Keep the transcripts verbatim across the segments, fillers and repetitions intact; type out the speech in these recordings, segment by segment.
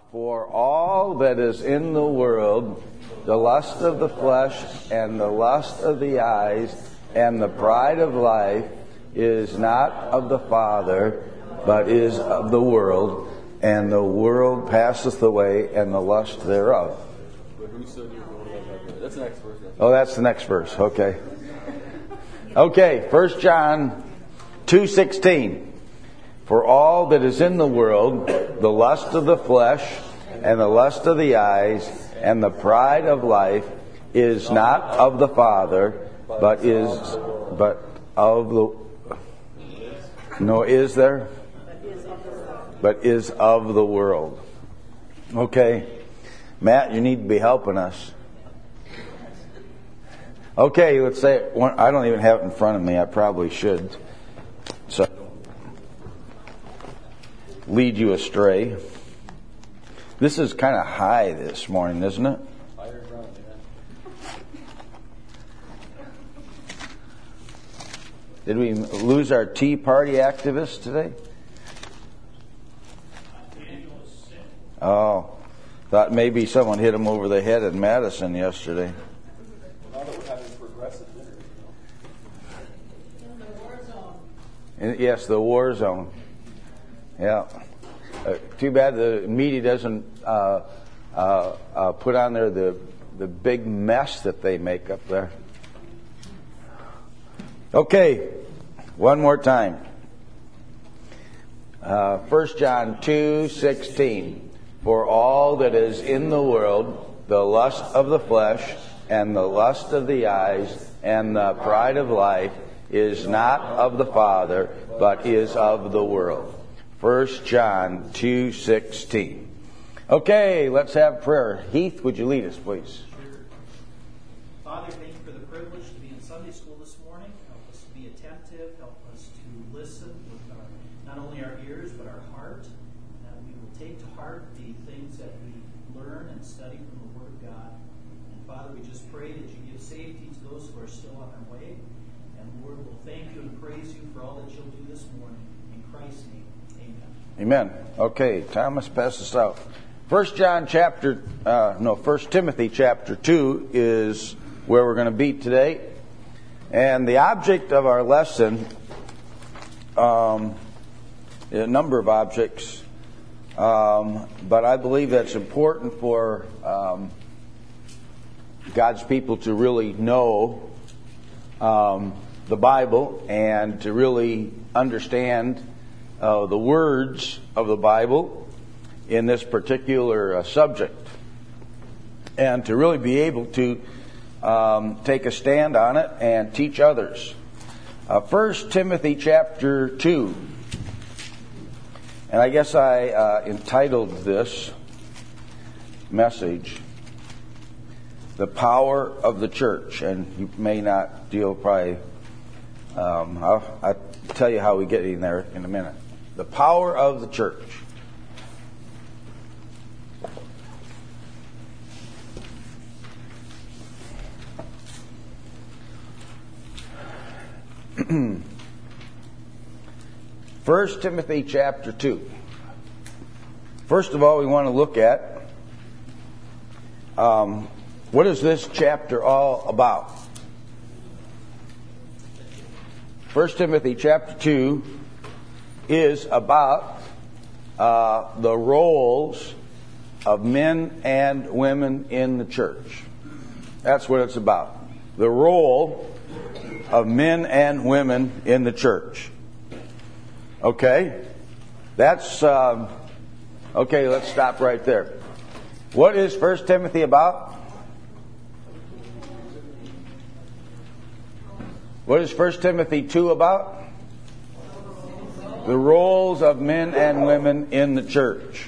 For all that is in the world, the lust of the flesh and the lust of the eyes and the pride of life is not of the Father, but is of the world. And the world passeth away, and the lust thereof. But who said you're going like that? That's the next verse. Oh, that's the next verse. Okay. Okay, First John two sixteen. For all that is in the world, the lust of the flesh and the lust of the eyes and the pride of life is not of the Father, but is but of the no is there? But is of the world. Okay. Matt, you need to be helping us. Okay, let's say it. I don't even have it in front of me. I probably should. So lead you astray. This is kind of high this morning, isn't it? Did we lose our Tea Party activists today? Oh, thought maybe someone hit him over the head in Madison yesterday. Now that we're having progressive dinner, in the war zone. Yes, the war zone. Yeah. Uh, too bad the media doesn't uh, uh, uh, put on there the the big mess that they make up there. Okay, one more time. Uh, First John two sixteen. For all that is in the world, the lust of the flesh and the lust of the eyes and the pride of life is not of the Father, but is of the world. First John two sixteen. Okay, let's have prayer. Heath, would you lead us, please? Sure. Father, thank you for the privilege to be in Sunday school this morning. Help us to be attentive. Help us to listen with our, not only our ears, but our heart. That we will take to heart the things that we learn and study from the Word of God. And Father, we just pray that you give safety to those who are still on their way. And Lord, we'll thank you and praise you for all that you'll do this morning. In Christ's name. Amen. Okay, Thomas, pass this out. First John chapter, uh, no, First Timothy chapter two is where we're going to be today, and the object of our lesson, um, a number of objects, um, but I believe that's important for um, God's people to really know um, the Bible and to really understand Uh, the words of the Bible in this particular uh, subject, and to really be able to um, take a stand on it and teach others. Uh, First Timothy chapter two, and I guess I uh, entitled this message, "The Power of the Church," and you may not deal probably. Um, I'll, I'll tell you how we get in there in a minute. The power of the church. First Timothy chapter two. First of all, we want to look at um, what is this chapter all about? First Timothy chapter two is about uh, the roles of men and women in the church. That's what it's about. The role of men and women in the church. Okay? That's, um, okay, let's stop right there. What is First Timothy about? What is First Timothy two about? The roles of men and women in the church.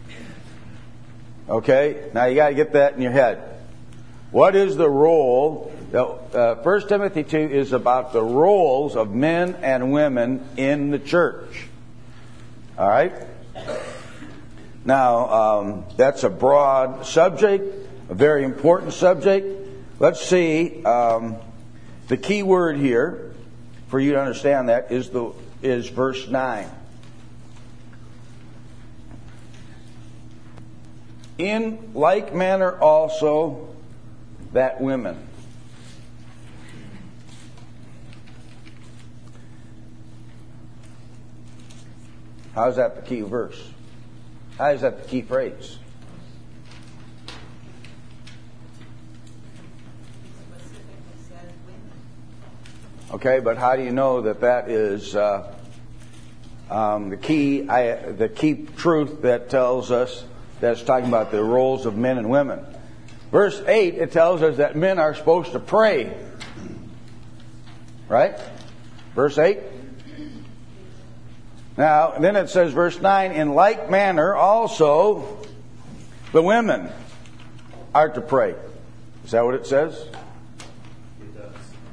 Okay? Now you got to get that in your head. What is the role? Uh, First Timothy two is about the roles of men and women in the church. All right? Now, um, that's a broad subject, a very important subject. Let's see. Um, the key word here, for you to understand that, is the is verse nine. In like manner also that women. How is that the key verse? How is that the key phrase? Okay, but how do you know that that is uh, um, the key? I, the key truth that tells us that's talking about the roles of men and women. Verse eight, it tells us that men are supposed to pray. Right? Verse eight. Now, then it says, verse nine, in like manner also the women are to pray. Is that what it says? It does.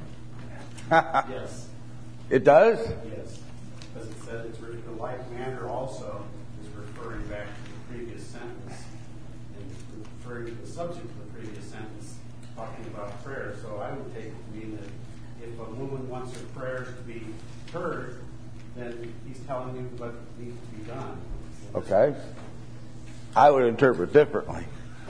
Yes. It does? Yes. Because it says it's written in like manner also is referring back to the previous sentence and referring to the subject of the previous sentence, talking about prayer. So I would take it to mean that if a woman wants her prayers to be heard, then he's telling you what needs to be done. Okay. I would interpret differently.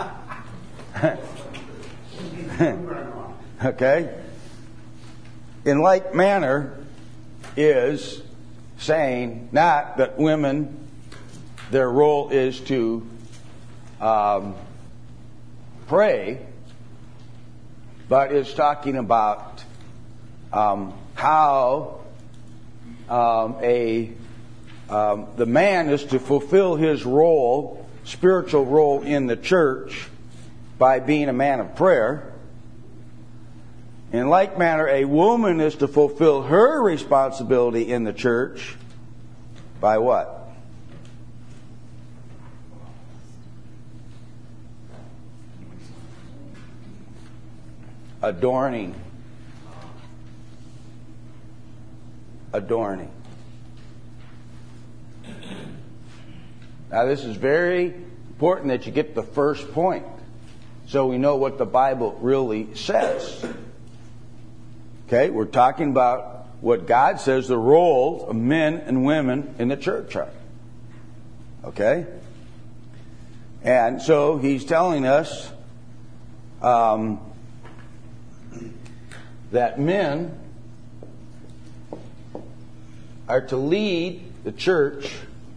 Okay. In like manner is saying not that women, their role is to um, pray, but is talking about um, how Um, a um, the man is to fulfill his role, spiritual role in the church, by being a man of prayer. In like manner, a woman is to fulfill her responsibility in the church by what? Adorning. Adorning. Now, this is very important that you get the first point so we know what the Bible really says. Okay, we're talking about what God says the roles of men and women in the church are. Okay? And so he's telling us um, that men are to lead the church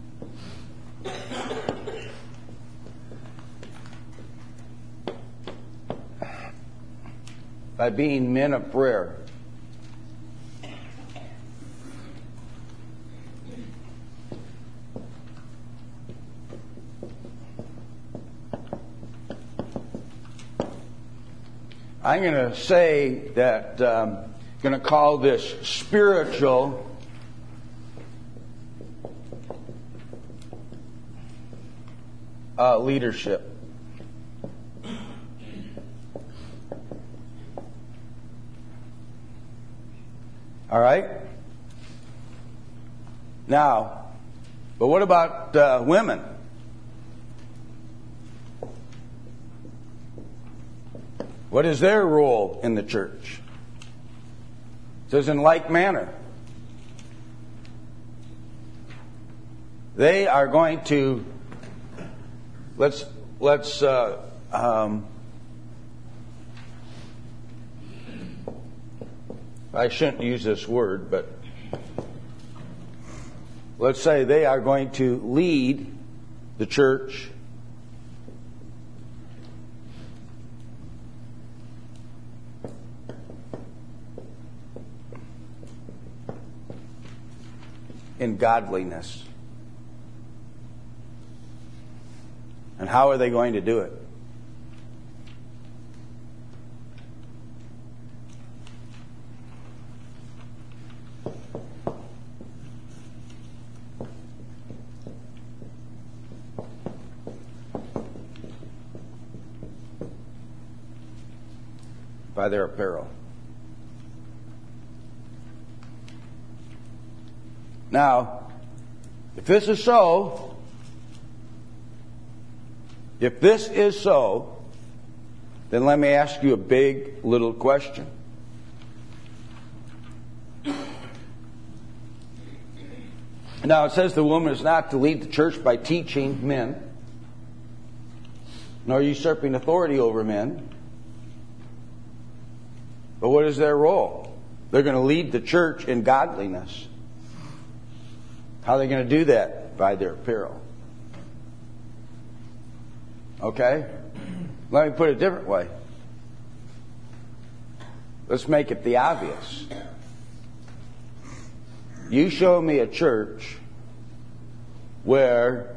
by being men of prayer. I'm going to say that um, I'm going to call this spiritual Uh, leadership. All right? Now, but what about uh, women? What is their role in the church? It says in like manner. They are going to Let's let's uh, um, I shouldn't use this word, but let's say they are going to lead the church in godliness. And how are they going to do it? By their apparel. Now, if this is so, If this is so, then let me ask you a big little question. Now, it says the woman is not to lead the church by teaching men. nor usurping authority over men. But what is their role? They're going to lead the church in godliness. How are they going to do that? By their apparel. Okay? Let me put it a different way. Let's make it the obvious. You show me a church where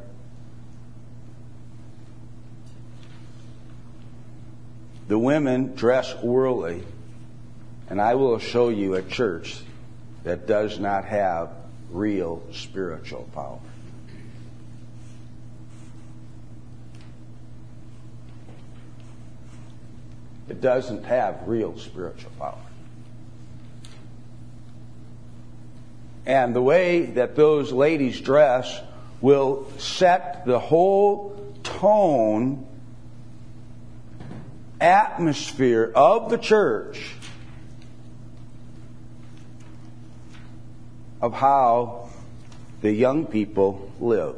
the women dress worldly, and I will show you a church that does not have real spiritual power. It doesn't have real spiritual power. And the way that those ladies dress will set the whole tone, atmosphere of the church of how the young people live.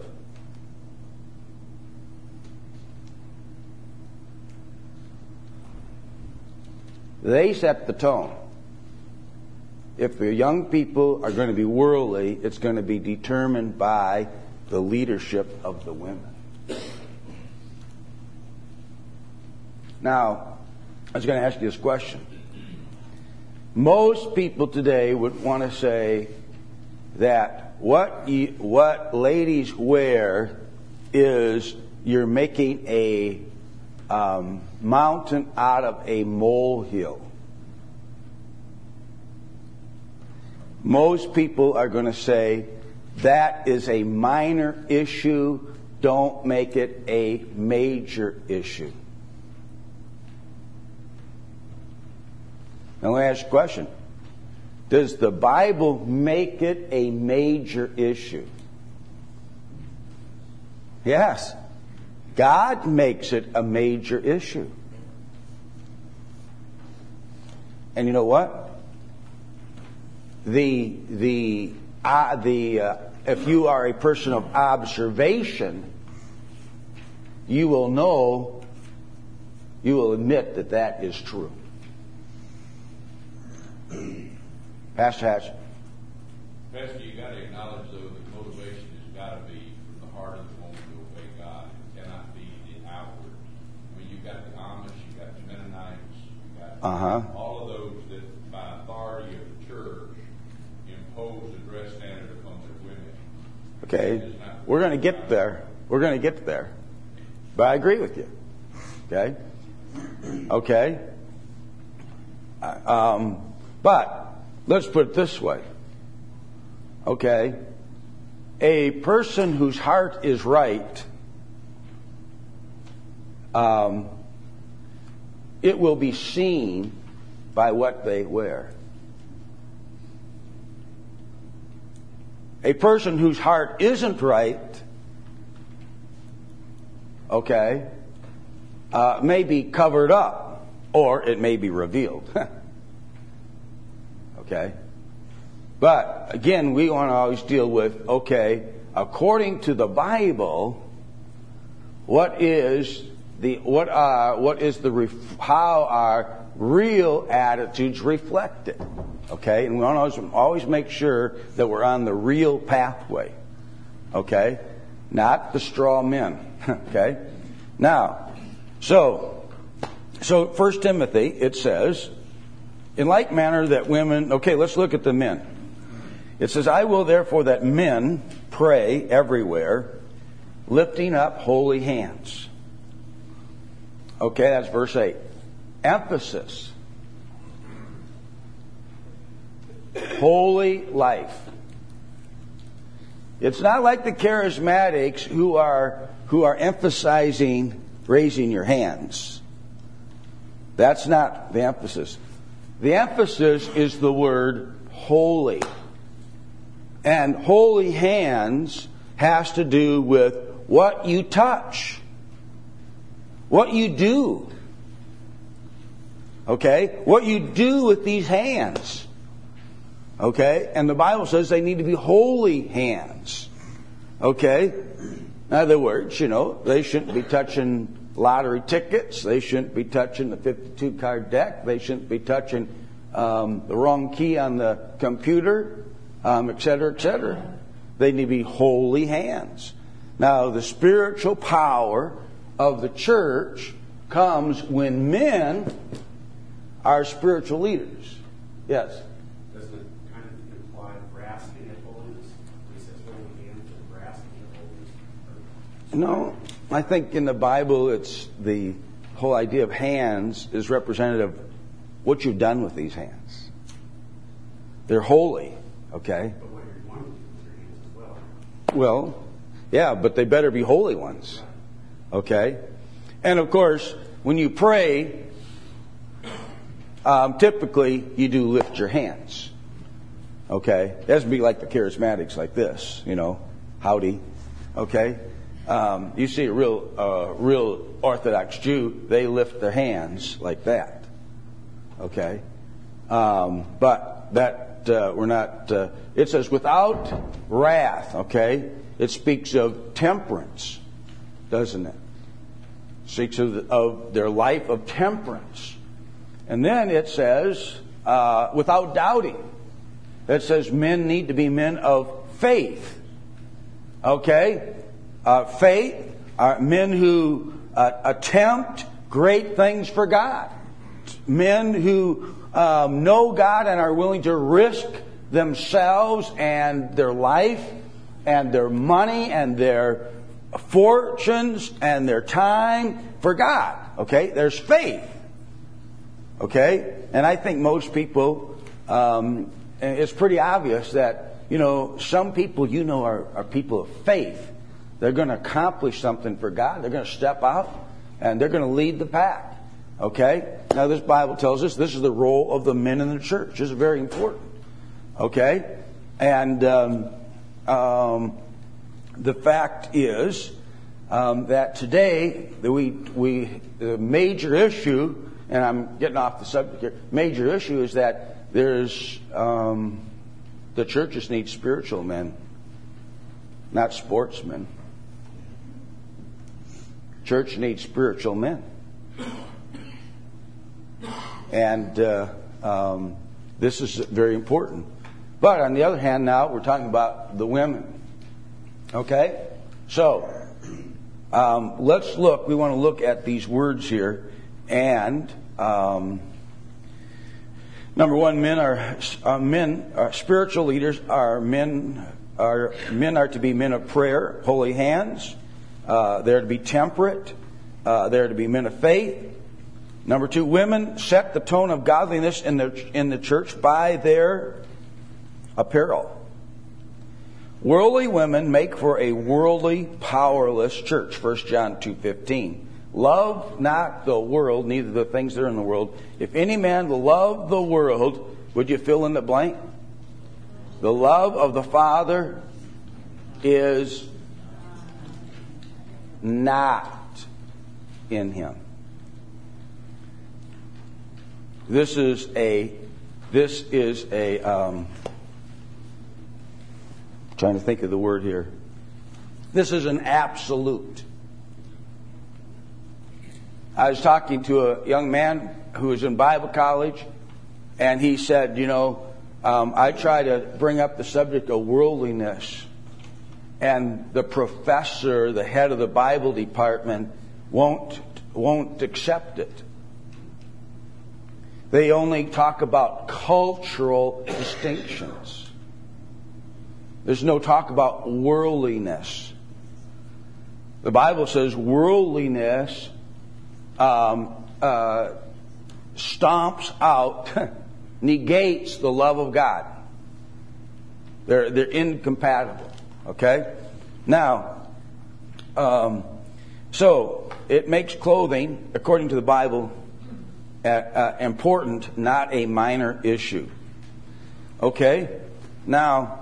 They set the tone. If the young people are going to be worldly, it's going to be determined by the leadership of the women. Now, I was going to ask you this question. Most people today would want to say that what you, what ladies wear is you're making a um, mountain out of a molehill. Most people are going to say that is a minor issue. Don't make it a major issue. Now let me ask you a question. Does the Bible make it a major issue? Yes. God makes it a major issue. And you know what? The the uh, the uh, if you are a person of observation, you will know, you will admit that that is true. Pastor Hatch. Pastor, you got to acknowledge though that motivation has got to be from the heart of the woman to obey God. It cannot be the outward. I mean, you've got the Amish, you've got the Mennonites, you've got Uh-huh. all of those that, by authority of the church, impose a dress standard upon their women. Okay, we're going to get there. We're going to get there. But I agree with you. Okay? Okay? Um, but let's put it this way. Okay? A person whose heart is right, um, it will be seen by what they wear. A person whose heart isn't right, okay, uh, may be covered up, or it may be revealed. Okay? But, again, we want to always deal with, okay, according to the Bible, what is the, what are, what is the, ref, how are real attitudes reflected? Okay? And we want to always, always make sure that we're on the real pathway. Okay? Not the straw men. Okay? Now, so, so First Timothy, it says, in like manner that women, okay, let's look at the men. It says, I will therefore that men pray everywhere, lifting up holy hands. Okay, that's verse eight. Emphasis. Holy life. It's not like the charismatics who are who are emphasizing raising your hands. That's not the emphasis. The emphasis is the word holy. And holy hands has to do with what you touch, what you do. Okay? What you do with these hands. Okay? And the Bible says they need to be holy hands. Okay? In other words, you know, they shouldn't be touching lottery tickets. They shouldn't be touching the fifty-two card deck. They shouldn't be touching um, the wrong key on the computer, um, et cetera, et cetera. They need to be holy hands. Now, the spiritual power of the church comes when men are spiritual leaders. Yes? Doesn't it kind of imply grasping at holiness? He says holy hands are grasping at holiness. No. I think in the Bible, it's the whole idea of hands is representative of what you've done with these hands. They're holy, okay? But what you're wanting to do with your hands as well. Well, yeah, but they better be holy ones, okay? And of course, when you pray, um, typically you do lift your hands, okay? It has to be like the charismatics, like this, you know, howdy, okay? Um, you see a real, uh, real Orthodox Jew, they lift their hands like that. Okay? Um, but that, uh, we're not, uh, it says without wrath, okay? It speaks of temperance, doesn't it? It speaks of, the, of their life of temperance. And then it says, uh, without doubting. It says men need to be men of faith. Okay? Uh, faith are men who uh, attempt great things for God. Men who um, know God and are willing to risk themselves and their life and their money and their fortunes and their time for God. Okay? There's faith. Okay? And I think most people, um, it's pretty obvious that, you know, some people you know are, are people of faith. They're going to accomplish something for God. They're going to step out and they're going to lead the pack. Okay? Now this Bible tells us this is the role of the men in the church. This is very important. Okay? And um, um, the fact is um, that today that we we the major issue, and I'm getting off the subject here. Major issue is that there's um, the churches need spiritual men, not sportsmen. Church needs spiritual men. And uh, um, this is very important. But on the other hand, now we're talking about the women. Okay? So, um, let's look. We want to look at these words here. And um, number one, men are uh, men. Are spiritual leaders are men. Are men are to be men of prayer, holy hands. Uh, they're to be temperate. Uh, they're to be men of faith. Number two, women set the tone of godliness in the in the church by their apparel. Worldly women make for a worldly, powerless church. First John two fifteen. Love not the world, neither the things that are in the world. If any man love the world, would you fill in the blank? The love of the Father is not in him. This is a, this is a, um, trying to think of the word here. This is an absolute. I was talking to a young man who was in Bible college, and he said, you know, um, I try to bring up the subject of worldliness, and the professor, the head of the Bible department, won't won't accept it. They only talk about cultural distinctions. There's no talk about worldliness. The Bible says worldliness um, uh, stomps out, negates the love of God. They're they're incompatible. Okay? Now, um, so it makes clothing, according to the Bible, uh, uh, important, not a minor issue. Okay? Now,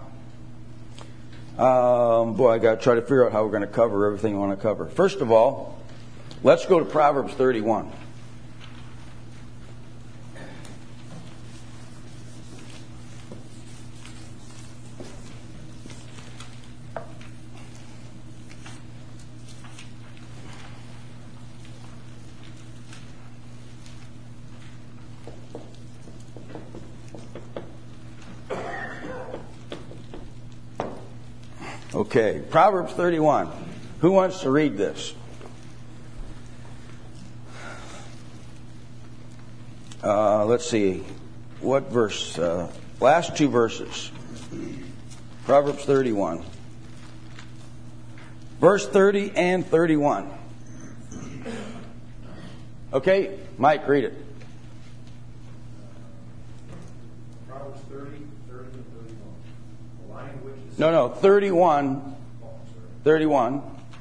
um, boy, I got to try to figure out how we're going to cover everything I want to cover. First of all, let's go to Proverbs thirty-one. Okay, Proverbs thirty-one. Who wants to read this? Uh, let's see. What verse? Uh, last two verses. Proverbs thirty-one. Verse thirty and thirty-one. Okay, Mike, read it. Proverbs thirty, thirty, and thirty-one. The lion which is... No, no, thirty-one. Oh, sorry. thirty-one.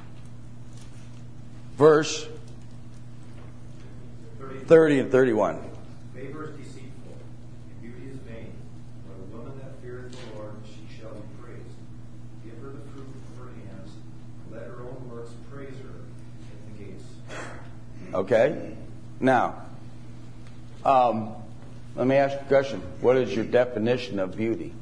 Verse thirty, thirty and thirty-one. Favor is deceitful, and beauty is vain. But a woman that feareth the Lord, she shall be praised. Give her the fruit of her hands. Let her own works praise her in the gates. Okay? Now, um, let me ask you a question. What is your definition of beauty?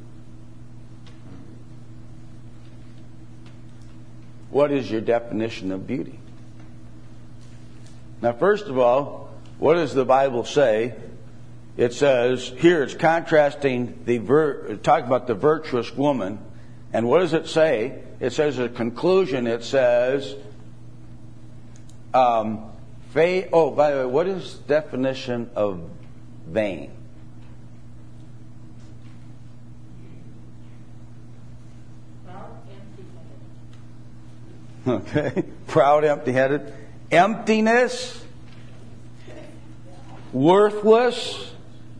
What is your definition of beauty? Now, first of all, what does the Bible say? It says, here it's contrasting the, vir- talking about the virtuous woman. And what does it say? It says a conclusion, it says, um, fa- oh, by the way, what is the definition of vain? Okay, proud, empty-headed. Emptiness, worthless.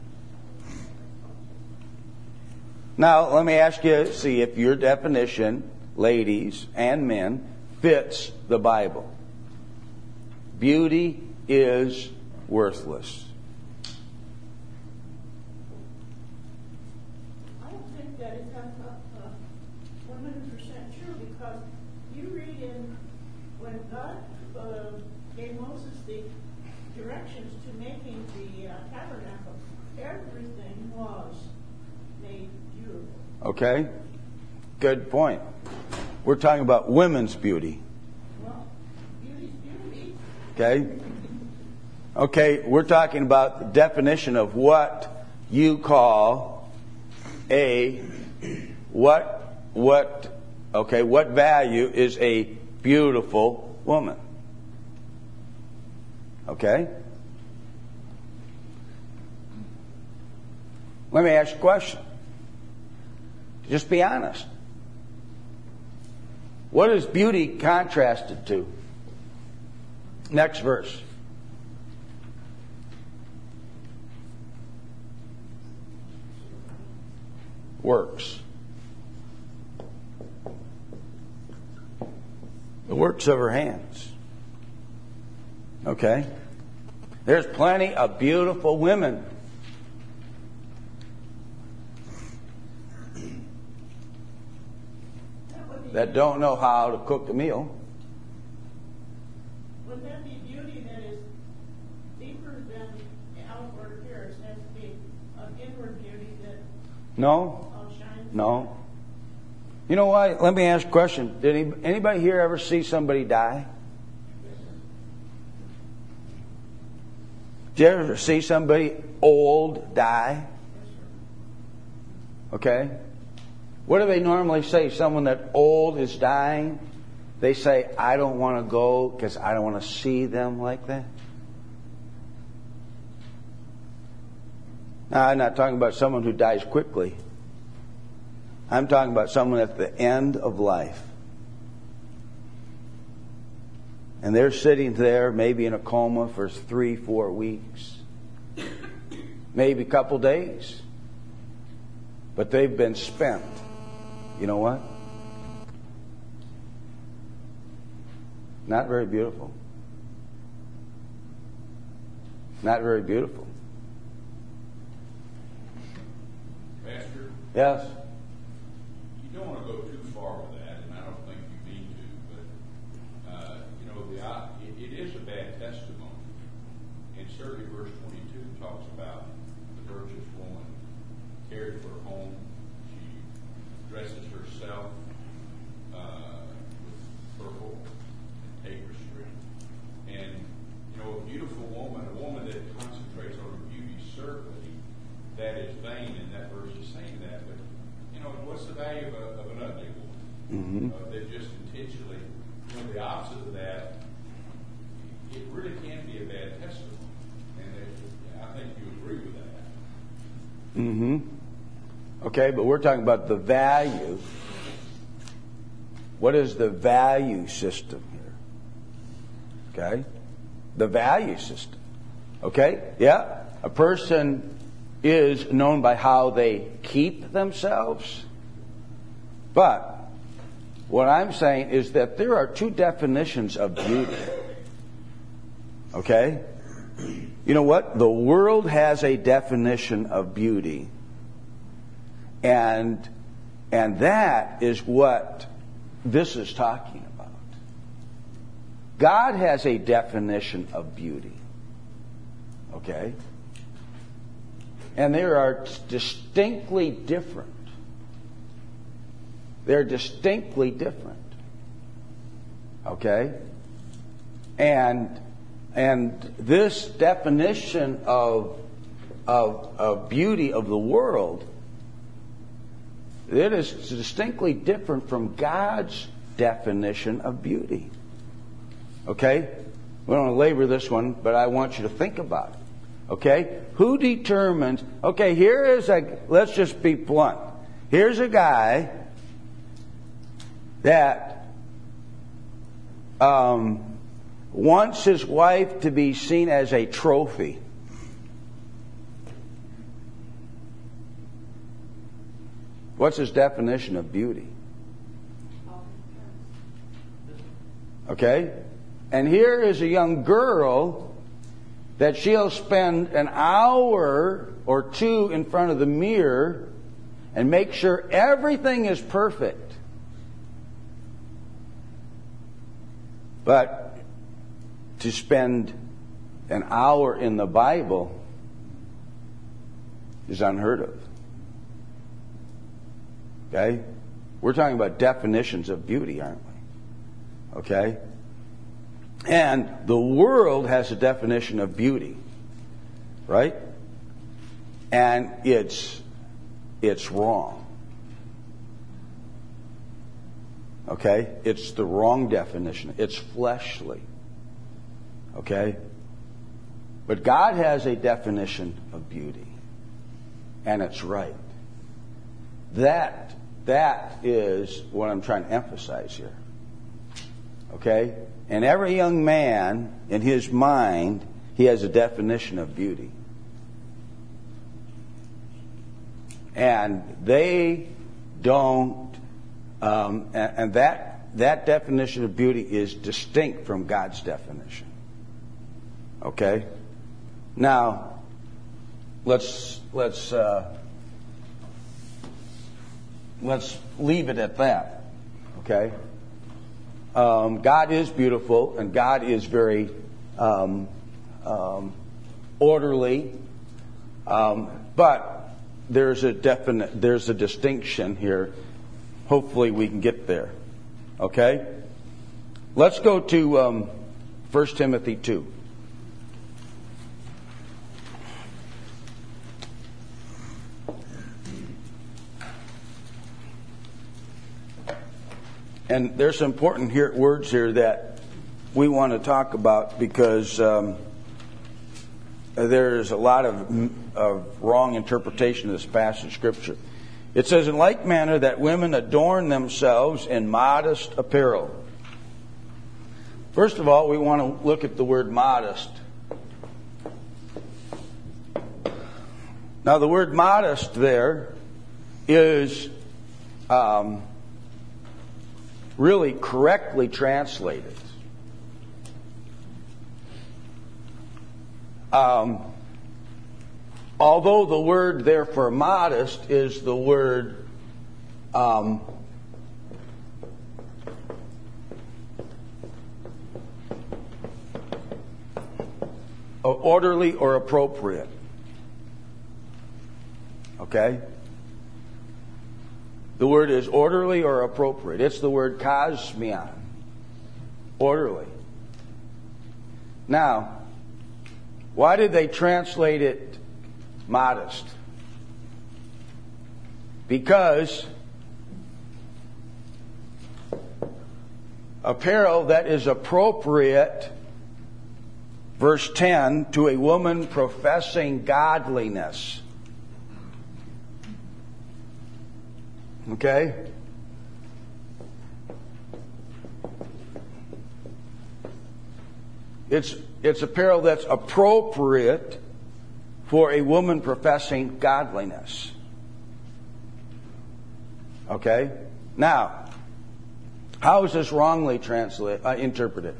Now, let me ask you, see if your definition, ladies and men, fits the Bible. Beauty is worthless. I don't think that is uh, one hundred percent true, because you read in when God uh, gave Moses the directions to making the uh, tabernacle, everything was made beautiful. Okay? Good point. We're talking about women's beauty. Well, beauty's beauty. Okay? Okay, we're talking about the definition of what you call a what what okay, what value is a beautiful woman. Okay? Let me ask you a question. Just be honest. What is beauty contrasted to? Next verse. Works. The works of her hands. Okay? There's plenty of beautiful women. That don't know how to cook a meal. Would that be beauty that is deeper than the outward appearance? It has to be an inward beauty that No? outshines. No. You know what? Let me ask a question. Did any, anybody here ever see somebody die? Did you ever see somebody old die? Okay. What do they normally say? Someone that old is dying, they say, I don't want to go because I don't want to see them like that. Now, I'm not talking about someone who dies quickly. I'm talking about someone at the end of life. And they're sitting there maybe in a coma for three, four weeks. Maybe a couple days. But they've been spent. You know what? Not very beautiful. Not very beautiful. Pastor, Yes? you don't want to go too far with that, and I don't think you need to, but, uh, you know, the uh, it, it is a bad testimony. And certainly verse twenty-two talks about the virtuous woman cared for her home. She dresses herself uh, with purple and tapestry. And, you know, a beautiful woman, a woman that concentrates on her beauty, certainly that is vain, and that verse is saying that. But, you know, what's the value of, a, of an ugly woman? Mm-hmm. Uh, there, Okay, but we're talking about the value. What is the value system here? Okay? The value system. Okay? Yeah? A person is known by how they keep themselves. But what I'm saying is that there are two definitions of beauty. Okay? You know what? The world has a definition of beauty. And and that is what this is talking about. God has a definition of beauty. Okay? And they are distinctly different. They're distinctly different. Okay? And and this definition of of, of beauty of the world, it is distinctly different from God's definition of beauty. Okay? We don't want to labor this one, but I want you to think about it. Okay? Who determines... Okay, here is a... Let's just be blunt. Here's a guy that um, wants his wife to be seen as a trophy. What's his definition of beauty? Okay? And here is a young girl that she'll spend an hour or two in front of the mirror and make sure everything is perfect. But to spend an hour in the Bible is unheard of. Okay? We're talking about definitions of beauty, aren't we? Okay? And the world has a definition of beauty. Right? And it's it's wrong. Okay? It's the wrong definition. It's fleshly. Okay? But God has a definition of beauty. And it's right. That That is what I'm trying to emphasize here. Okay? And every young man, in his mind, he has a definition of beauty. And they don't, um, and, and that that definition of beauty is distinct from God's definition. Okay? Now, let's let's uh, let's leave it at that. Okay? Um, God is beautiful, and God is very um, um, orderly, um, but there's a definite, there's a distinction here. Hopefully, we can get there. Okay, let's go to um, First Timothy two. And there's some important here, words here that we want to talk about because um, there's a lot of, of wrong interpretation of this passage of Scripture. It says, in like manner that women adorn themselves in modest apparel. First of all, we want to look at the word modest. Now, the word modest there is... Um, really correctly translated. Um, although the word there for modest is the word um, orderly or appropriate. Okay? The word is orderly or appropriate. It's the word kosmion. Orderly. Now, why did they translate it modest? Because apparel that is appropriate, verse ten, to a woman professing godliness. Okay? It's, it's apparel that's appropriate for a woman professing godliness. Okay? Now, how is this wrongly translated, uh, interpreted?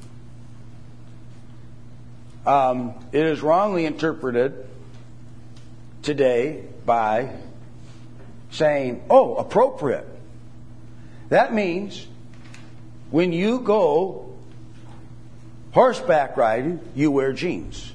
Um, it is wrongly interpreted today by saying, oh, appropriate. That means when you go horseback riding, you wear jeans.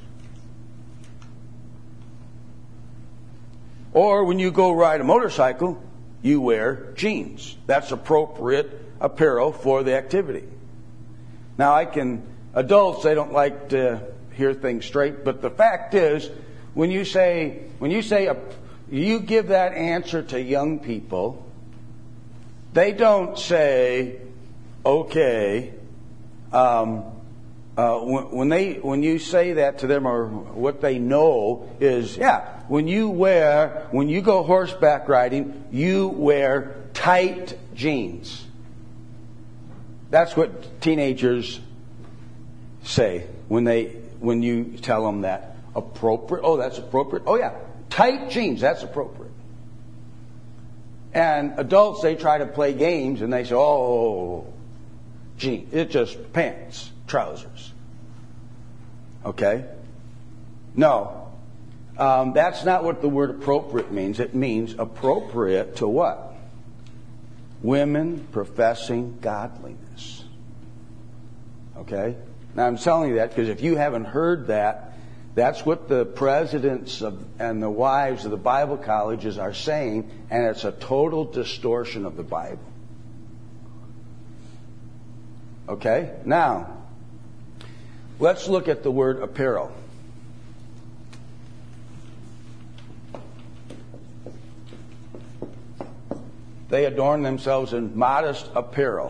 Or when you go ride a motorcycle, you wear jeans. That's appropriate apparel for the activity. Now, I can, adults, they don't like to hear things straight, but the fact is, when you say, when you say, a, you give that answer to young people, they don't say, okay, um, uh, when, when they, when you say that to them, or what they know is, yeah, when you wear, when you go horseback riding, you wear tight jeans. That's what teenagers say when they, when you tell them that. Appropriate. Oh, that's appropriate. Oh, yeah. Tight jeans. That's appropriate. And adults, they try to play games and they say, oh, jeans. It's just pants, trousers. Okay? No. Um, that's not what the word appropriate means. It means appropriate to what? Women professing godliness. Okay? Now, I'm telling you that because if you haven't heard that, that's what the presidents of, and the wives of the Bible colleges are saying, and it's a total distortion of the Bible. Okay? Now, let's look at the word apparel. They adorn themselves in modest apparel.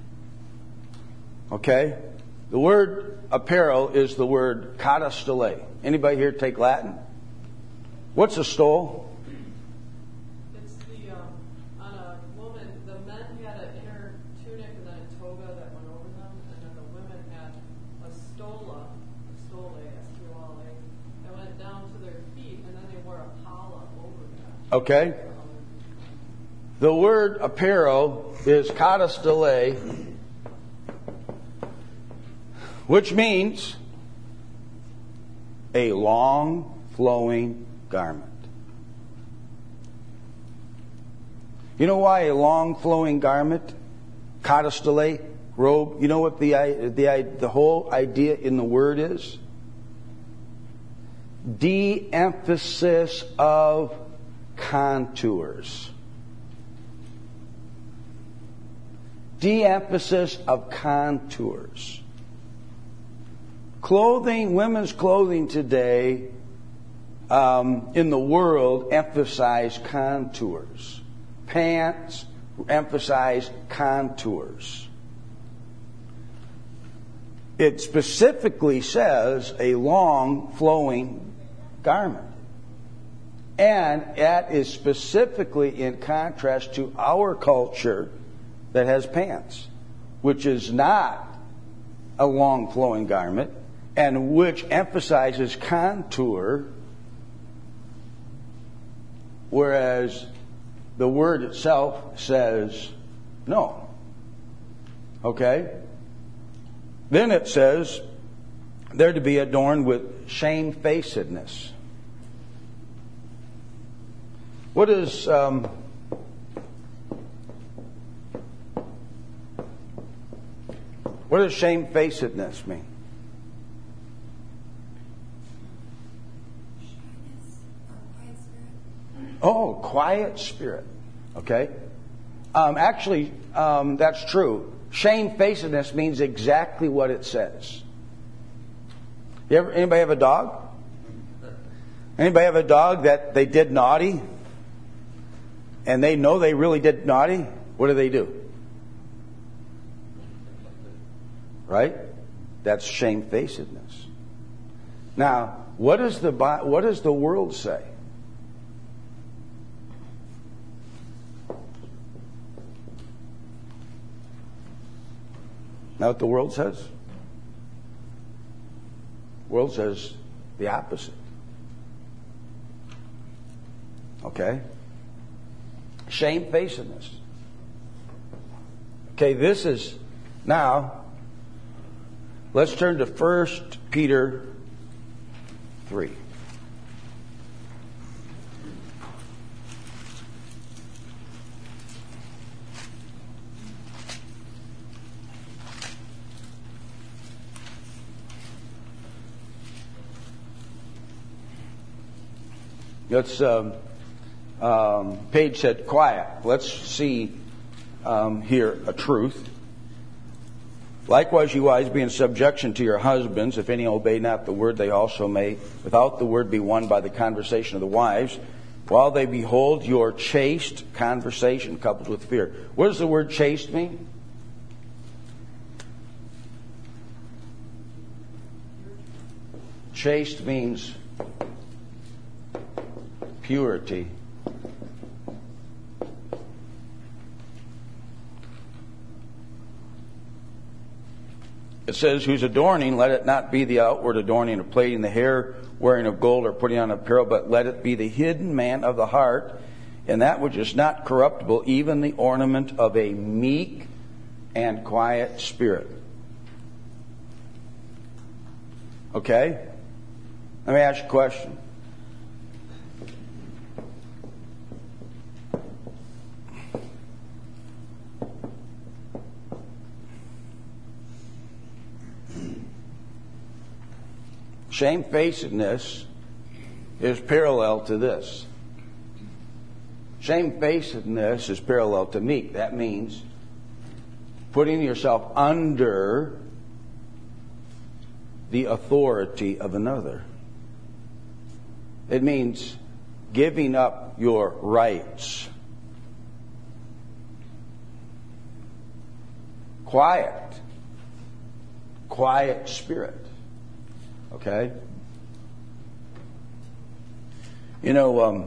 Okay? The word apparel is the word catastole. Anybody here take Latin? What's a stole? It's the, um, on a woman, the men had an inner tunic and then a toga that went over them, and then the women had a stola, a stole, S T O L A, that went down to their feet, and then they wore a palla over that. Okay. The word apparel is catastole, which means a long flowing garment. You know why a long flowing garment, catastole, robe, you know what the, the, the whole idea in the word is? De-emphasis of contours. De-emphasis of contours. Clothing, women's clothing today um, in the world emphasize contours. Pants emphasize contours. It specifically says a long flowing garment. And that is specifically in contrast to our culture that has pants, which is not a long flowing garment, and which emphasizes contour, whereas the word itself says no. Okay? Then it says they're to be adorned with shamefacedness. What is um, what does shamefacedness mean? Oh, quiet spirit. Okay. Um, actually, um, that's true. Shamefacedness means exactly what it says. You ever, anybody have a dog? Anybody have a dog that they did naughty? And they know they really did naughty? What do they do? Right? That's shamefacedness. Now, what does the what does the world say? Now what the world says? The world says the opposite. Okay? Shamefacedness. Okay, this is now, let's turn to First Peter three. Let's, um, um, Paige said, quiet. Let's see um, here a truth. Likewise, you wives, be in subjection to your husbands. If any obey not the word, they also may, without the word, be won by the conversation of the wives, while they behold your chaste conversation coupled with fear. What does the word chaste mean? Chaste means purity. It says, whose adorning, let it not be the outward adorning of plaiting the hair, wearing of gold, or putting on apparel, but let it be the hidden man of the heart, and that which is not corruptible, even the ornament of a meek and quiet spirit. Okay? Let me ask you a question. Shamefacedness is parallel to this. Shamefacedness is parallel to meek. That means putting yourself under the authority of another. It means giving up your rights. Quiet. Quiet spirit. Okay? You know, um,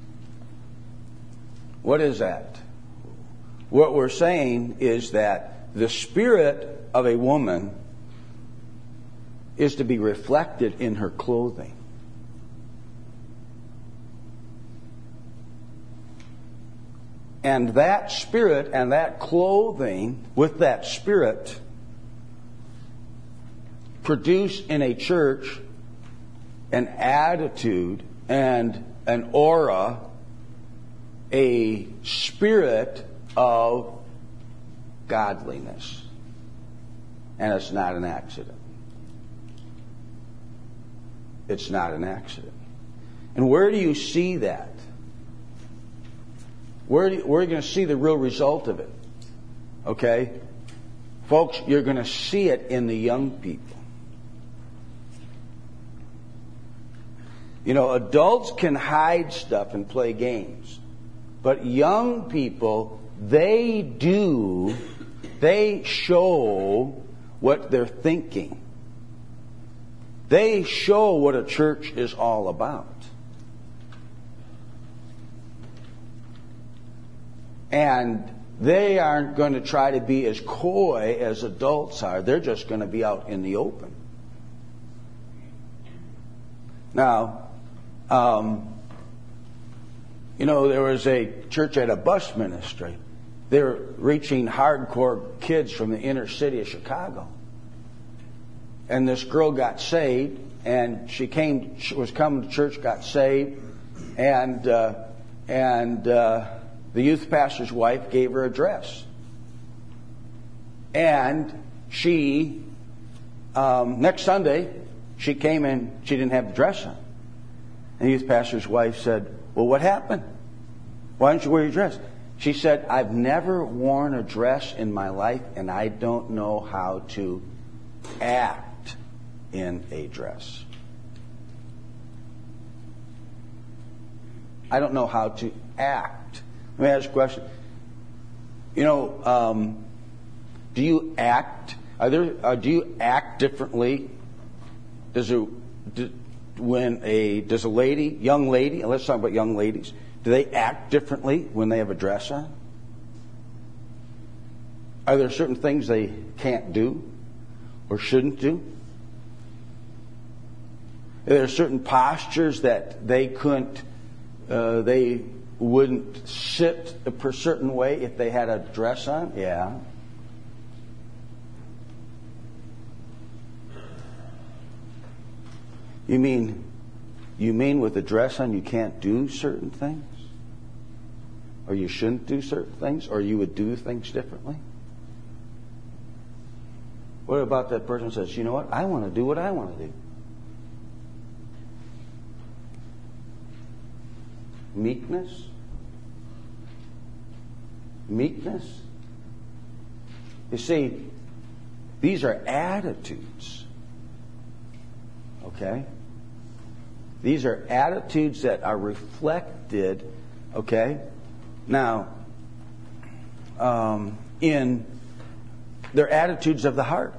what is that? What we're saying is that the spirit of a woman is to be reflected in her clothing. And that spirit and that clothing with that spirit produce in a church an attitude and an aura, a spirit of godliness. And it's not an accident. It's not an accident. And where do you see that? Where, do you, where are you going to see the real result of it? Okay? Folks, you're going to see it in the young people. You know, adults can hide stuff and play games. But young people, they do, they show what they're thinking. They show what a church is all about. And they aren't going to try to be as coy as adults are. They're just going to be out in the open. Now, um, you know, there was a church at a bus ministry. They were reaching hardcore kids from the inner city of Chicago. And this girl got saved, and she came, she was coming to church, got saved, and uh, and uh, the youth pastor's wife gave her a dress. And she, um, next Sunday, she came in, she didn't have the dress on. And the youth pastor's wife said, well, what happened? Why didn't you wear your dress? She said, I've never worn a dress in my life, and I don't know how to act in a dress. I don't know how to act. Let me ask you a question. You know, um, do you act? Are there? Uh, do you act differently? Does it? Do, when a does a lady, young lady, and let's talk about young ladies. Do they act differently when they have a dress on? Are there certain things they can't do or shouldn't do? Are there certain postures that they couldn't, uh, they wouldn't sit a certain way if they had a dress on? Yeah. You mean, you mean with a dress on you can't do certain things? Or you shouldn't do certain things? Or you would do things differently? What about that person who says, you know what, I want to do what I want to do? Meekness? Meekness? You see, these are attitudes. Okay? These are attitudes that are reflected, okay, now, um, in their attitudes of the heart.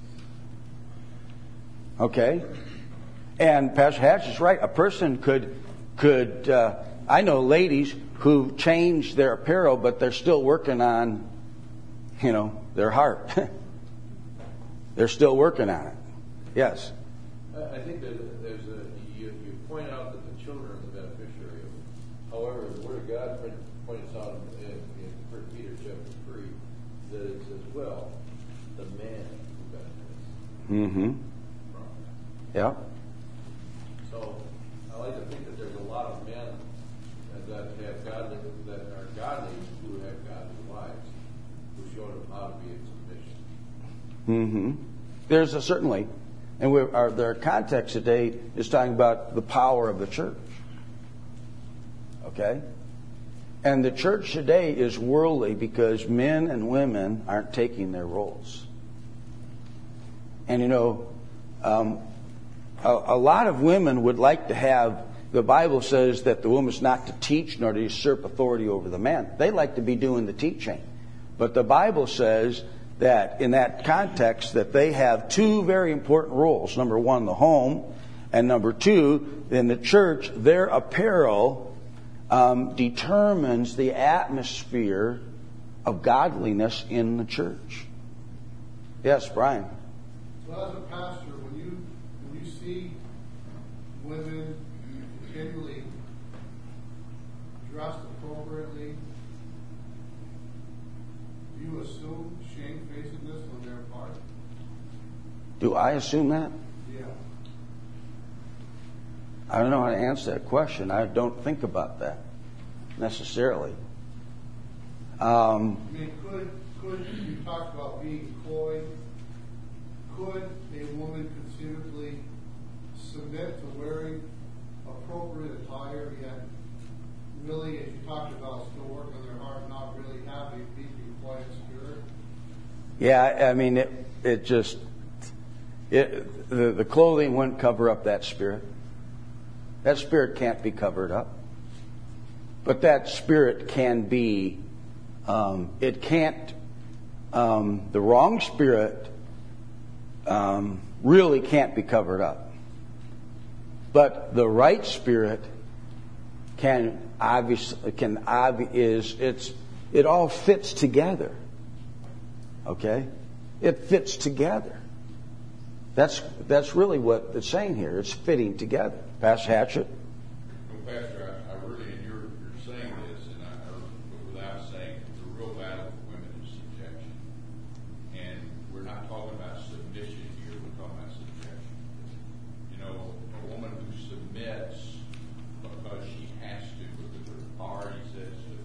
Okay? And Pastor Hatch is right. A person could, could uh, I know ladies who changed their apparel, but they're still working on, you know, their heart. They're still working on it. Yes? I think that there's a, you, you point out that the children are the beneficiary of it. However, the Word of God points out in, in First Peter chapter three that it says, well, the man who benefits Mm-hmm. from it. Yeah. So I like to think that there's a lot of men that have godly, that are godly, who have godly wives, who show them how to be in submission. Mm-hmm. There's a certainly, and we're, our, their context today is talking about the power of the church. Okay? And the church today is worldly because men and women aren't taking their roles. And you know, um, a, a lot of women would like to have, the Bible says that the woman's not to teach nor to usurp authority over the man. They like to be doing the teaching. But the Bible says that in that context that they have two very important roles. Number one, the home. And number two, in the church, their apparel um, determines the atmosphere of godliness in the church. Yes, Brian. So as a pastor, when you when you see women generally dressed appropriately, do you assume shamefacedness on their part? Do I assume that? Yeah. I don't know how to answer that question. I don't think about that necessarily. Um, I mean, could could you talked about being coy? Could a woman conceivably submit to wearing appropriate attire, yet really, as you talked about, still working on their heart, not really have a meek and quiet spirit? yeah, I mean, it, it just, it, the, the clothing wouldn't cover up that spirit. That spirit can't be covered up. But that spirit can be, um, it can't, um, the wrong spirit um, really can't be covered up. But the right spirit can obviously, can obvi- is, it's, it all fits together. Okay? It fits together. That's, that's really what it's saying here. It's fitting together. Pastor Hatchett? Well, Pastor, I, I really, and you're, you're saying this, and I, I, without saying it, the real battle for women is subjection. And we're not talking about submission here, we're talking about subjection. You know, a woman who submits because she has to, because her authority says to,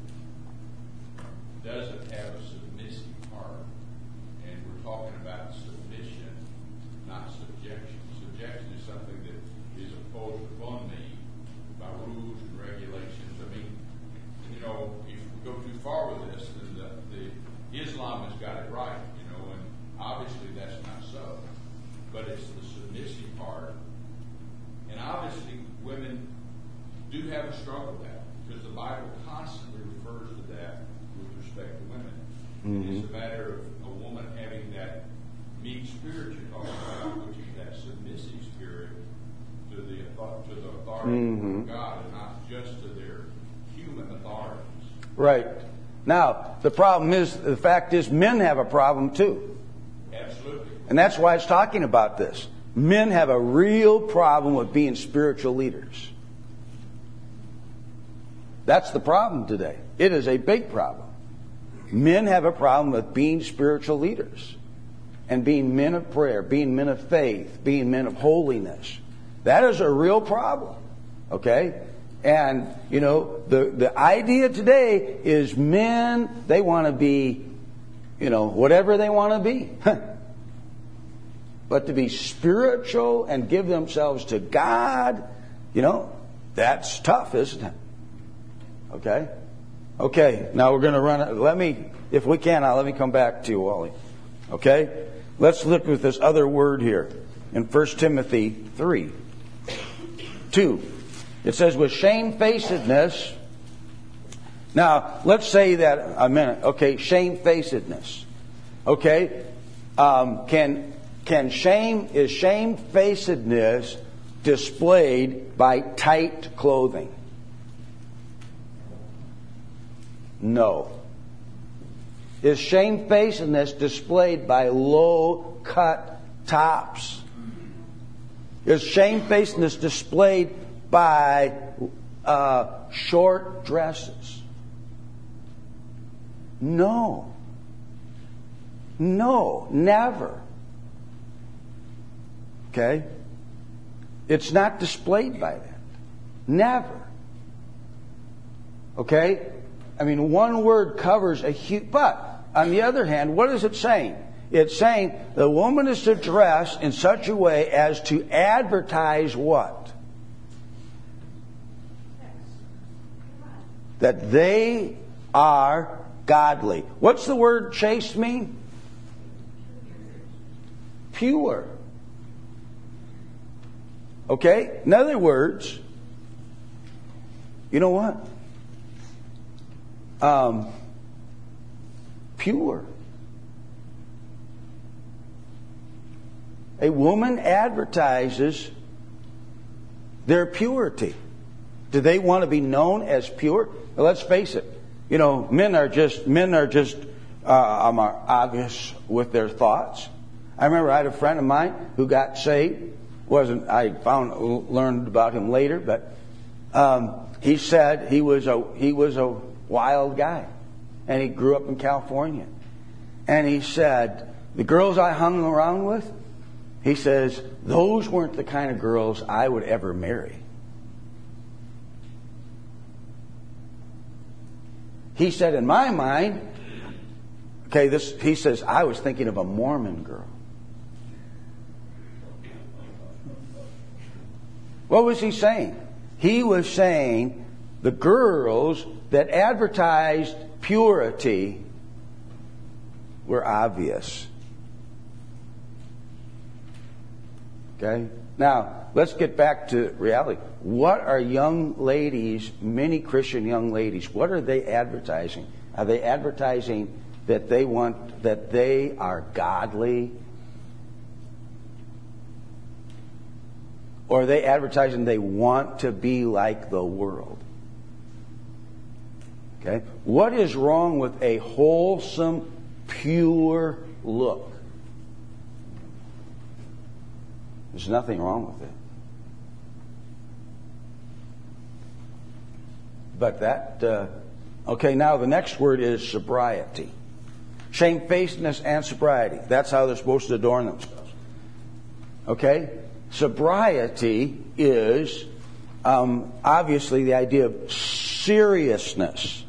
doesn't have a submissive heart. And we're talking about submission, not subjection. Subjection is something that is imposed upon me by rules and regulations. I mean, you know, if we go too far with this, then the, the Islam has got it right, you know, and obviously that's not so. But it's the submissive part. And obviously women do have a struggle with that, because the Bible constantly refers to that with respect to women. Mm-hmm. It's a matter of a woman having that meek spirit you're talking about, which is that submissive spirit to the to the authority mm-hmm. of God, and not just to their human authorities. Right. Now, the problem is, the fact is, men have a problem too. Absolutely. And that's why it's talking about this. Men have a real problem with being spiritual leaders. That's the problem today. It is a big problem. Men have a problem with being spiritual leaders and being men of prayer, being men of faith, being men of holiness. That is a real problem. Okay? And, you know, the, the idea today is men, they want to be, you know, whatever they want to be. But to be spiritual and give themselves to God, you know, that's tough, isn't it? Okay? Okay, now we're going to run it. Let me, if we can, now let me come back to you, Wally. Okay? Let's look at this other word here in First Timothy three. two. It says, with shamefacedness. Now, let's say that a minute. Okay, shamefacedness. Okay? Um, can, can shame, is shamefacedness displayed by tight clothing? No. Is shamefacedness displayed by low-cut tops? Is shamefacedness displayed by uh, short dresses? No. No, never. Okay? It's not displayed by that. Never. Okay? I mean, one word covers a huge... But, on the other hand, what is it saying? It's saying the woman is to dress in such a way as to advertise what? That they are godly. What's the word chaste mean? Pure. Okay? In other words, you know what? Um, pure. A woman advertises their purity. Do they want to be known as pure? Well, let's face it. You know, men are just men are just uh, um, are obvious with their thoughts. I remember I had a friend of mine who got saved. wasn't I found learned about him later, but um, he said he was a he was a wild guy, and he grew up in California. And he said the girls I hung around with, he says those weren't the kind of girls I would ever marry. He said, in my mind, okay, this, he says, I was thinking of a Mormon girl. What was he saying? He was saying the girls that advertised purity were obvious. Okay? Now, let's get back to reality. What are young ladies, many Christian young ladies, what are they advertising? Are they advertising that they want, that they are godly? Or are they advertising they want to be like the world? Okay? What is wrong with a wholesome, pure look? There's nothing wrong with it. But that, uh, okay, now the next word is sobriety. Shamefacedness and sobriety. That's how they're supposed to adorn themselves. Okay? Sobriety is um, obviously the idea of seriousness.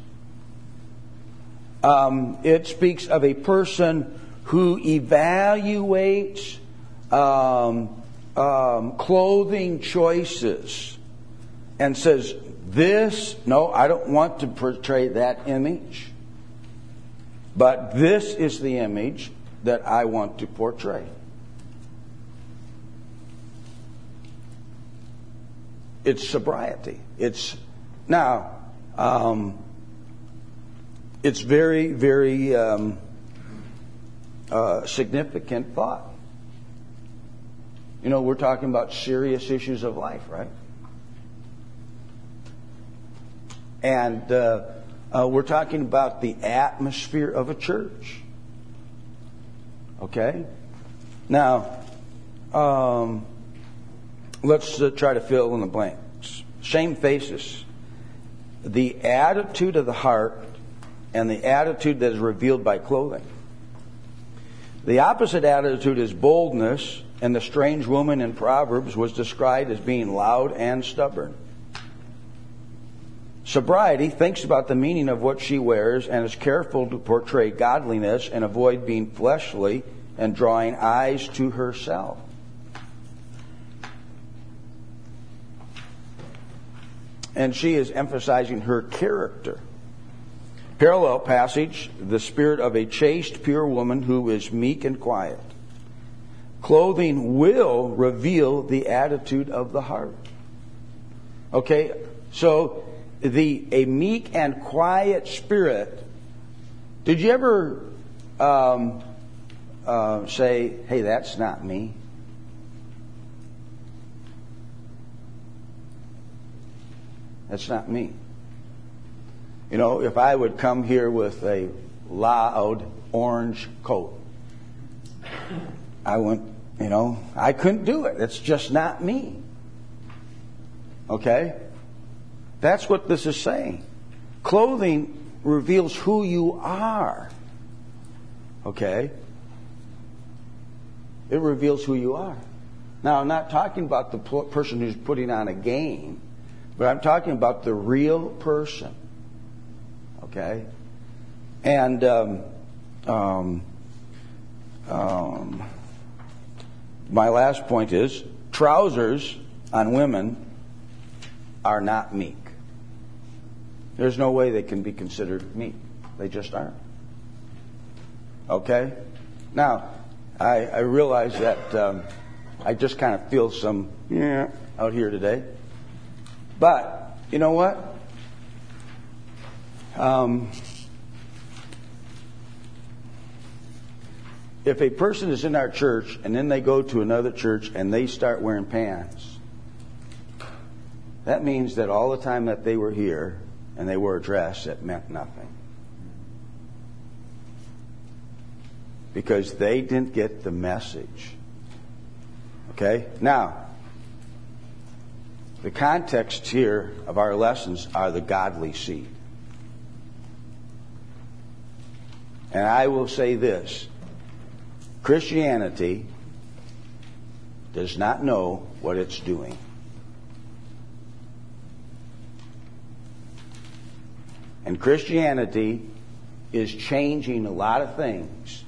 Um, it speaks of a person who evaluates um, um, clothing choices and says, this, no, I don't want to portray that image, but this is the image that I want to portray. It's sobriety. It's now. Um, it's very, very um, uh, significant thought. You know, we're talking about serious issues of life, right? And uh, Uh, we're talking about the atmosphere of a church. Okay? Now, um, let's uh, try to fill in the blanks. Shamefacedness. The attitude of the heart and the attitude that is revealed by clothing. The opposite attitude is boldness, and the strange woman in Proverbs was described as being loud and stubborn. Sobriety thinks about the meaning of what she wears and is careful to portray godliness and avoid being fleshly and drawing eyes to herself. And she is emphasizing her character. Parallel passage, the spirit of a chaste, pure woman who is meek and quiet. Clothing will reveal the attitude of the heart. Okay, so the a meek and quiet spirit. Did you ever um, uh, say, "Hey, that's not me"? That's not me. You know, if I would come here with a loud orange coat, I wouldn't, you know, I couldn't do it. It's just not me. Okay? That's what this is saying. Clothing reveals who you are. Okay? It reveals who you are. Now, I'm not talking about the person who's putting on a game, but I'm talking about the real person. Okay? And um, um, um, my last point is trousers on women are not meek. There's no way they can be considered meek. They just aren't. Okay? Now, I, I realize that um, I just kind of feel some yeah out here today. But, you know what? Um, if a person is in our church and then they go to another church and they start wearing pants, that means that all the time that they were here and they wore a dress, it meant nothing. Because they didn't get the message. Okay? Now, the context here of our lessons are the godly seed. And I will say this. Christianity does not know what it's doing. And Christianity is changing a lot of things.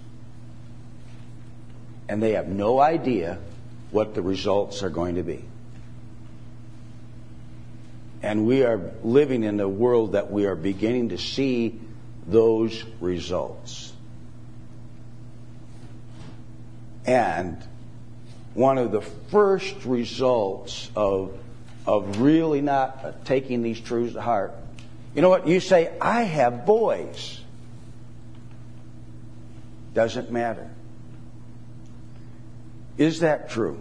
And they have no idea what the results are going to be. And we are living in a world that we are beginning to see those results. And one of the first results of, of really not taking these truths to heart, you know what? You say, I have boys. Doesn't matter. Is that true?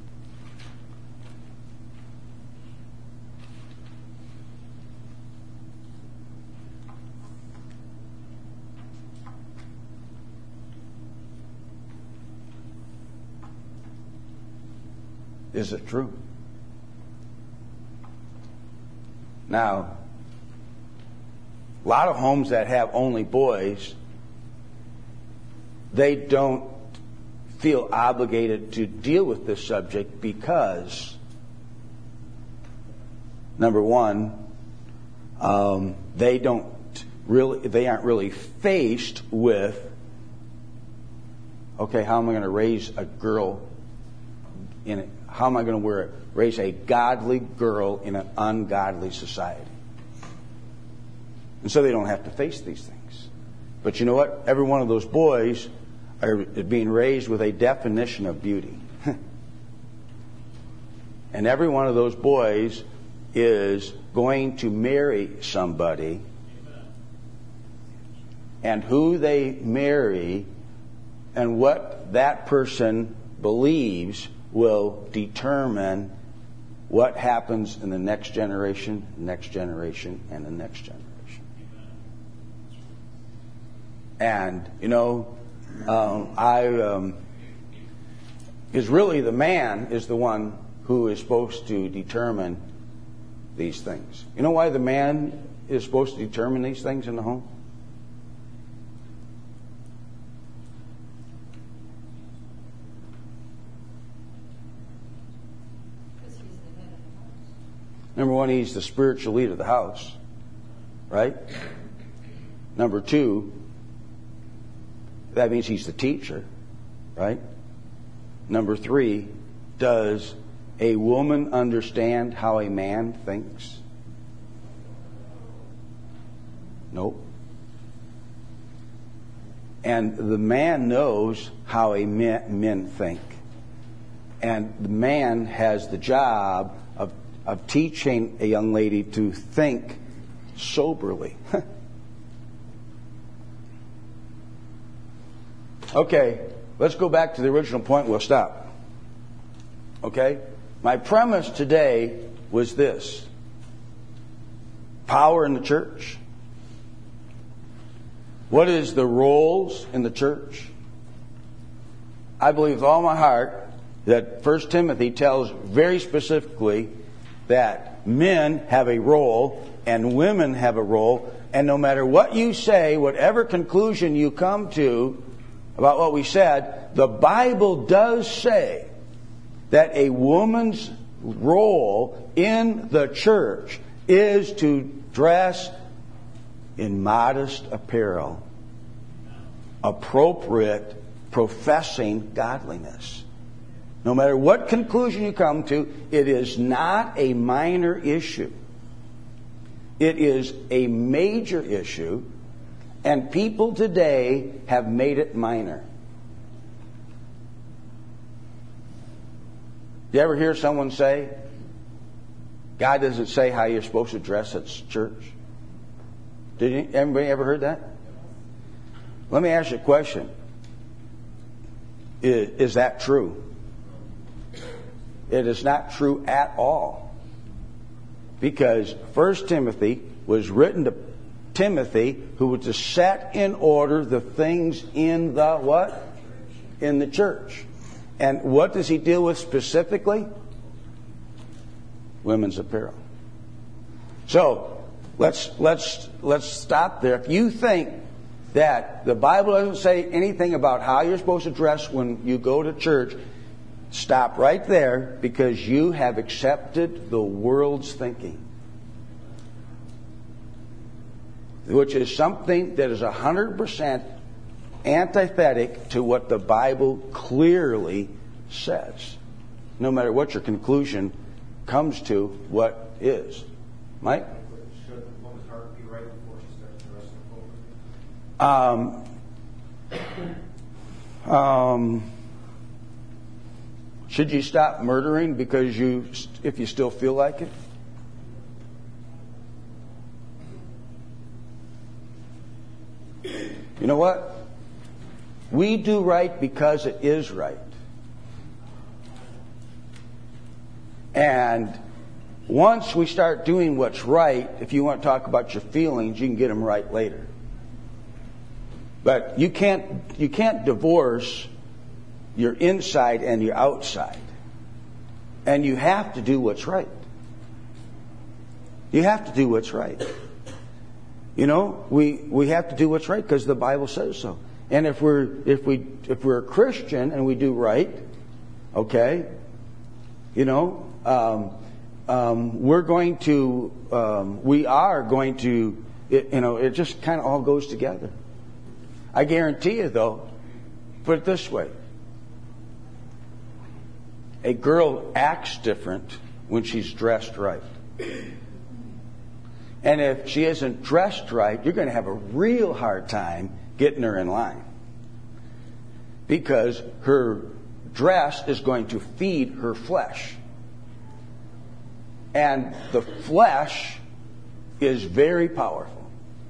Is it true? Now, a lot of homes that have only boys, they don't feel obligated to deal with this subject because, number one, um, they don't really, they aren't really faced with, okay, how am I going to raise a girl in it? How am I going to raise a godly girl in an ungodly society? And so they don't have to face these things. But you know what? Every one of those boys are being raised with a definition of beauty. And every one of those boys is going to marry somebody. And who they marry and what that person believes will determine what happens in the next generation, next generation, and the next generation. And, you know, um, I, um, is really the man is the one who is supposed to determine these things. You know why the man is supposed to determine these things in the home? Because he's the head of the house. Number one, he's the spiritual leader of the house, right? Number two, that means he's the teacher, right? Number three, does a woman understand how a man thinks? Nope. And the man knows how a men, men think. And the man has the job of, of teaching a young lady to think soberly. Okay, let's go back to the original point. We'll stop. Okay? My premise today was this. Power in the church. What is the roles in the church? I believe with all my heart that First Timothy tells very specifically that men have a role and women have a role. And no matter what you say, whatever conclusion you come to about what we said, the Bible does say that a woman's role in the church is to dress in modest apparel, appropriate, professing godliness. No matter what conclusion you come to, it is not a minor issue. It is a major issue. And people today have made it minor. You ever hear someone say, God doesn't say how you're supposed to dress at church? Did you, anybody ever heard that? Let me ask you a question. Is, is that true? It is not true at all. Because First Timothy was written to Timothy, who was to set in order the things in the what? In the church. And what does he deal with specifically? Women's apparel. So let's let's let's stop there. If you think that the Bible doesn't say anything about how you're supposed to dress when you go to church, stop right there, because you have accepted the world's thinking, which is something that is one hundred percent antithetic to what the Bible clearly says. No matter what your conclusion comes to, what is. Mike? Should the woman's heart be right before she starts the rest of the Um, um, should you stop murdering because you, if you still feel like it? You know what? We do right because it is right. And once we start doing what's right, if you want to talk about your feelings, you can get them right later. But you can't you can't divorce your inside and your outside. And you have to do what's right. You have to do what's right. You know, we, we have to do what's right because the Bible says so. And if we're if we if we're a Christian and we do right, okay, you know, um, um, we're going to um, we are going to it, you know it just kind of all goes together. I guarantee you, though, put it this way: a girl acts different when she's dressed right. And if she isn't dressed right, you're going to have a real hard time getting her in line. Because her dress is going to feed her flesh. And the flesh is very powerful.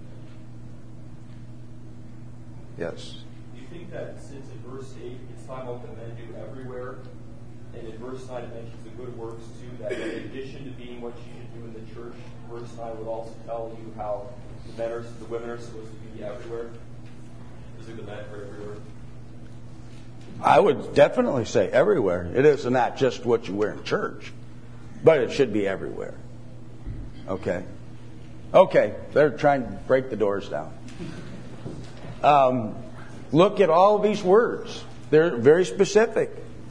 Yes? Do you think that since in verse eight it's talking about the men do everywhere, and in verse nine it mentions the good works too, that in addition to being what you should do in the church, verse nine would also tell you how the men are, the women are supposed to be everywhere? specifically meant for everywhere? I would definitely say everywhere. It is not just what you wear in church, but it should be everywhere. Okay. Okay, they're trying to break the doors down. Um, look at all of these words. They're very specific.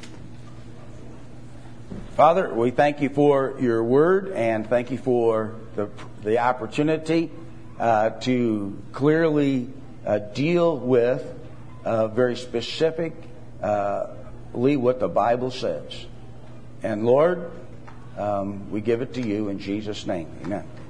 Father, we thank you for your word and thank you for the, the opportunity uh, to clearly uh, deal with uh, very specifically uh, what the Bible says. And Lord, um, we give it to you in Jesus' name. Amen.